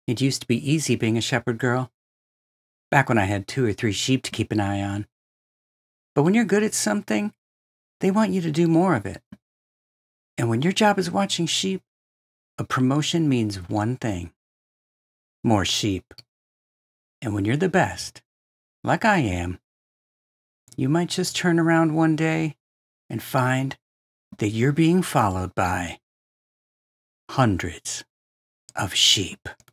It used to be easy being a shepherd girl, back when I had 2 or 3 sheep to keep an eye on. But when you're good at something, they want you to do more of it. And when your job is watching sheep, a promotion means one thing: more sheep. And when you're the best, like I am, you might just turn around one day and find that you're being followed by hundreds of sheep.